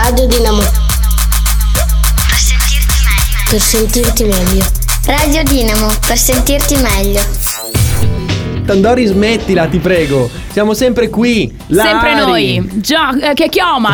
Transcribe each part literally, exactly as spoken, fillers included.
Radio Dinamo. Per sentirti meglio. Radio Dinamo, per sentirti meglio. Tandori, smettila, ti prego. Siamo sempre qui. Lari. Sempre noi. Già, eh, che chioma.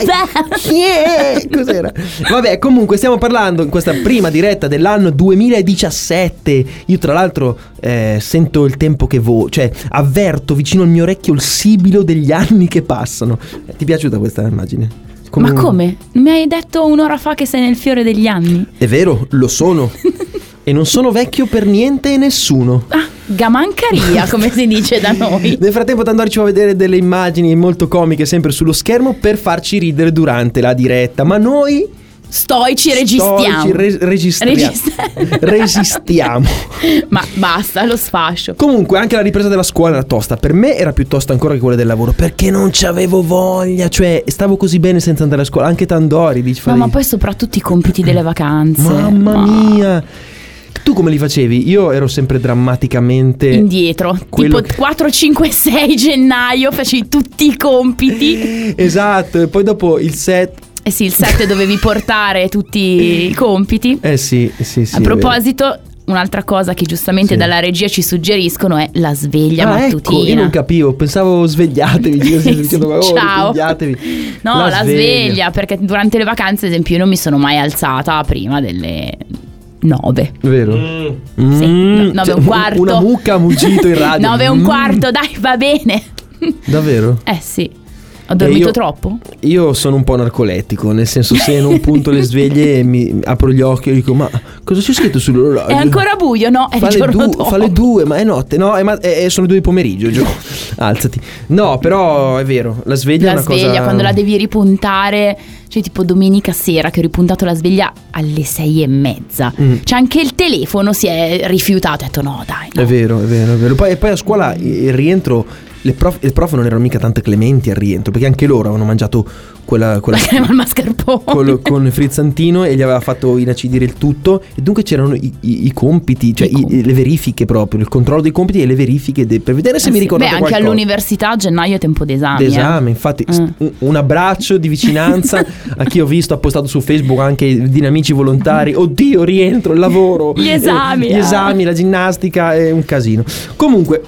Yeah, cos'era? Vabbè, comunque stiamo parlando in questa prima diretta dell'anno duemiladiciassette. Io tra l'altro eh, sento il tempo che vola, cioè avverto vicino al mio orecchio il sibilo degli anni che passano. Eh, ti è piaciuta questa immagine? Come... Ma come? Mi hai detto un'ora fa che sei nel fiore degli anni. È vero, lo sono. E non sono vecchio per niente e nessuno. Ah, gamancaria, come si dice da noi. Nel frattempo Tandori ci fa vedere delle immagini molto comiche sempre sullo schermo per farci ridere durante la diretta. Ma noi stoici registriamo. Stoici re- registriamo. Regist- Resistiamo. Ma basta lo sfascio. Comunque anche la ripresa della scuola era tosta. Per me era più tosta ancora che quella del lavoro, perché non c'avevo voglia. Cioè stavo così bene senza andare a scuola. Anche Tandori dice, no, ma poi soprattutto i compiti delle vacanze. Mamma mia. Tu come li facevi? Io ero sempre drammaticamente indietro. Tipo che... quattro, cinque, sei gennaio facevi tutti i compiti. Esatto. E poi dopo il set. Eh sì, il sette dovevi portare tutti i compiti. Eh sì, sì, sì. A proposito, un'altra cosa che giustamente sì. dalla regia ci suggeriscono è la sveglia ah, mattutina. Ecco, io non capivo, pensavo svegliatevi. sì, oh, ciao. Svegliatevi. No, la, la sveglia. sveglia, perché durante le vacanze, ad esempio, io non mi sono mai alzata prima delle nove. Vero? Mm. Sì, mm. nove e cioè, un quarto. Una mucca ha muggito in radio. Nove e un quarto, dai, va bene. Davvero? Eh sì. Ho dormito io, troppo? Io sono un po' narcolettico, nel senso, se non punto le sveglie mi apro gli occhi e dico ma cosa c'è scritto sull'orologio? È ancora buio, no? È fa il giorno du- dopo. Fa le due, ma è notte. No, è, ma- è, sono le due di pomeriggio, Gio. Alzati. No, però è vero, la sveglia la è una sveglia, cosa... quando la devi ripuntare, cioè tipo domenica sera che ho ripuntato la sveglia alle sei e mezza. Mm. Cioè anche il telefono si è rifiutato, ho detto no dai no. È vero, è vero, è vero. Poi, e poi a scuola il rientro, le prof, il prof non erano mica tanto clementi al rientro, perché anche loro avevano mangiato quella, quella la crema al mascarpone con, con frizzantino e gli aveva fatto inacidire il tutto, e dunque c'erano i, i, i compiti, cioè I i, le verifiche proprio, il controllo dei compiti e le verifiche de, per vedere se eh mi sì. ricordavo Beh, anche qualcosa. All'università a gennaio è tempo d'esame. D'esame, eh. infatti mm. st- un abbraccio di vicinanza a chi ho visto, ha postato su Facebook anche i dinamici volontari. Oddio, rientro, il lavoro, gli esami, eh, gli esami, la ginnastica, è un casino. Comunque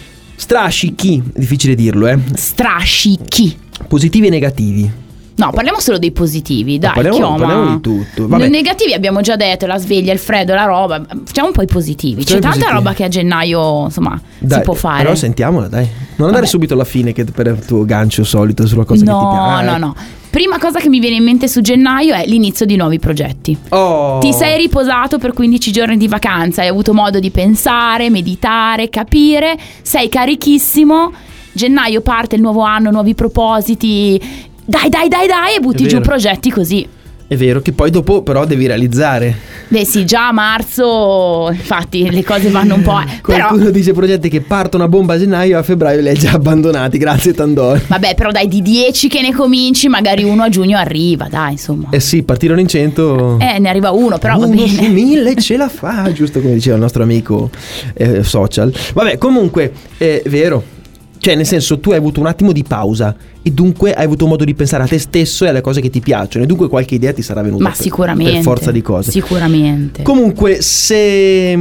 strascichi, difficile dirlo, eh. Strascichi. Positivi e negativi. No, parliamo solo dei positivi, dai, parliamo, chioma. parliamo di tutto. Vabbè. Nei negativi abbiamo già detto, la sveglia, il freddo, la roba. Facciamo un po' i positivi. C'è C'è tanta positivi. roba che a gennaio, insomma, dai, si può fare. Però sentiamola, dai. Non andare Vabbè. subito alla fine che per il tuo gancio solito sulla cosa no, che ti piace. No, no, no. Prima cosa che mi viene in mente su gennaio è l'inizio di nuovi progetti. Oh. Ti sei riposato per quindici giorni di vacanza, hai avuto modo di pensare, meditare, capire, sei carichissimo. Gennaio parte il nuovo anno, nuovi propositi. Dai, dai, dai, dai, e butti giù progetti così. È vero che poi dopo però devi realizzare. Beh sì, già a marzo, infatti le cose vanno un po'. Eh. Qualcuno però... dice progetti che partono a bomba a gennaio, a febbraio li hai già abbandonati, grazie Tandori. Vabbè, però dai, di dieci che ne cominci, magari uno a giugno arriva, dai, insomma. Eh sì, partirono in cento. Eh, ne arriva uno, però uno va bene. su mille ce la fa, giusto come diceva il nostro amico eh, social. Vabbè, comunque, è vero. Cioè, nel senso, tu hai avuto un attimo di pausa e dunque hai avuto modo di pensare a te stesso e alle cose che ti piacciono, e dunque qualche idea ti sarà venuta. Ma per, sicuramente. Per forza di cose. Sicuramente. Comunque, se,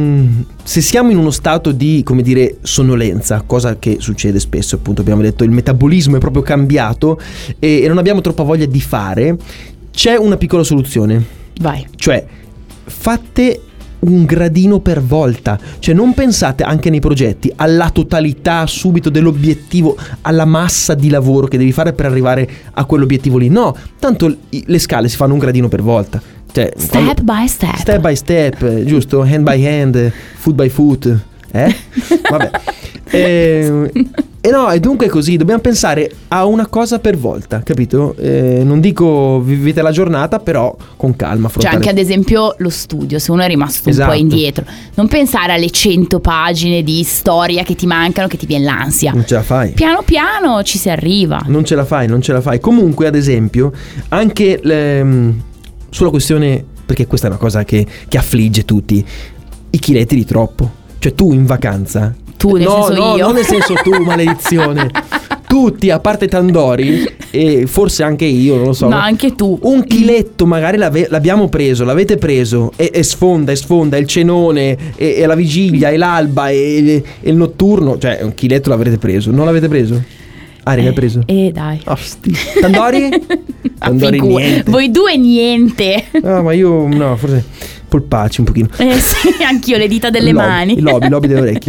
se siamo in uno stato di, come dire, sonnolenza, cosa che succede spesso, appunto, abbiamo detto, il metabolismo è proprio cambiato e, e non abbiamo troppa voglia di fare, c'è una piccola soluzione. Vai. Cioè, fate un gradino per volta, cioè non pensate anche nei progetti alla totalità subito dell'obiettivo, alla massa di lavoro che devi fare per arrivare a quell'obiettivo lì. No, tanto le scale si fanno un gradino per volta, cioè, step quando, by step step by step, giusto? Hand by hand, foot by foot, eh? Vabbè. E, e no, e dunque è così, dobbiamo pensare a una cosa per volta, capito? Eh, non dico vivete la giornata, però con calma affrontare. Cioè anche ad esempio lo studio, se uno è rimasto esatto. un po' indietro, non pensare alle cento pagine di storia che ti mancano, che ti viene l'ansia. Non ce la fai. Piano piano ci si arriva. Non ce la fai, non ce la fai. Comunque, ad esempio, anche le, sulla questione, perché questa è una cosa che, che affligge tutti, i chiletti di troppo. Cioè tu in vacanza, tu nel no, senso no, io non nel senso tu, maledizione. tutti, a parte Tandori e forse anche io, non lo so. No, anche tu. Un chiletto magari l'ave- l'abbiamo preso, l'avete preso e, e sfonda e sfonda il cenone e, e la vigilia e l'alba e, e il notturno. Cioè un chiletto l'avrete preso, non l'avete preso? Ari, l'hai preso? Eh dai. Oh, sti- Tandori? Tandori Figu- niente. Voi due niente. No, ma io no, forse polpacci un pochino. Eh sì, anch'io le dita delle Il lobby, mani. Il lobby, il lobby delle orecchie.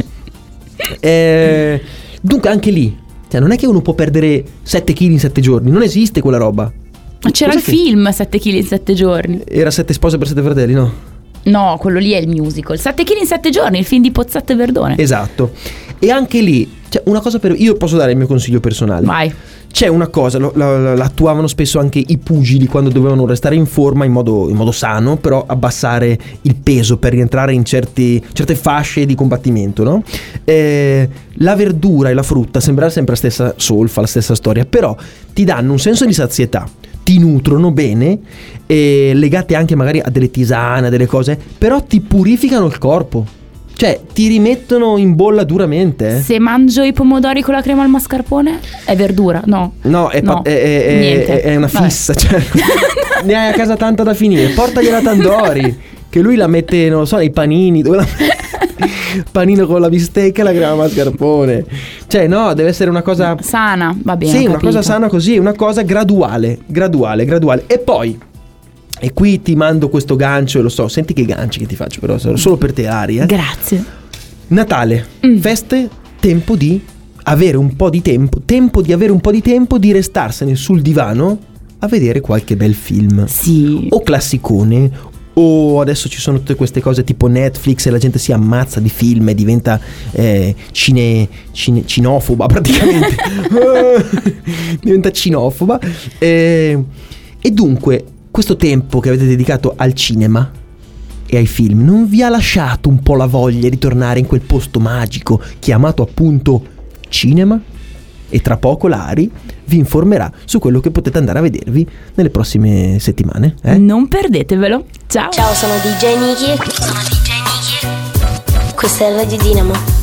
Eh, dunque anche lì, cioè non è che uno può perdere sette chili in sette giorni, non esiste quella roba. Ma c'era Cos'è il che- film sette chili in sette giorni. Era Sette spose per sette fratelli, no? No, quello lì è il musical. sette chili in sette giorni, il film di Pozzetto e Verdone. Esatto. E anche lì, cioè una cosa per... Io posso dare il mio consiglio personale. Vai. C'è una cosa, lo- la- la- l'attuavano spesso anche i pugili quando dovevano restare in forma in modo, in modo sano, però abbassare il peso per rientrare in certi, certe fasce di combattimento, no? Eh, la verdura e la frutta sembrano sempre la stessa solfa, la stessa storia, però ti danno un senso di sazietà, ti nutrono bene, eh, legate anche magari a delle tisane, a delle cose, però ti purificano il corpo. Cioè, ti rimettono in bolla duramente, eh? Se mangio i pomodori con la crema al mascarpone è verdura, no. No, è, pa- No, è- è- niente. è- è una Vabbè. fissa, cioè, ne hai a casa tanta da finire. Portagliela a Tandori, che lui la mette, non lo so, nei panini. Dove la... Panino con la bistecca e la crema mascarpone. Cioè, no, deve essere una cosa Sana, va bene. sì, ho una capito. cosa sana così, una cosa graduale, graduale, graduale. E poi, e qui ti mando questo gancio, e lo so, senti che ganci che ti faccio, però solo per te, Ari, eh. Grazie. Natale, Mm. feste, tempo di avere un po' di tempo, tempo di avere un po' di tempo di restarsene sul divano a vedere qualche bel film. Sì. O classicone, o adesso ci sono tutte queste cose tipo Netflix e la gente si ammazza di film e diventa eh, cine, cine- cinofoba praticamente. Diventa cinofoba. Eh, e dunque, questo tempo che avete dedicato al cinema e ai film non vi ha lasciato un po' la voglia di tornare in quel posto magico chiamato appunto cinema? E tra poco l'Ari vi informerà su quello che potete andare a vedervi nelle prossime settimane, eh? Non perdetevelo. Ciao. Ciao, sono D J Niki. Sono D J Niki. Questa è Radio Dinamo.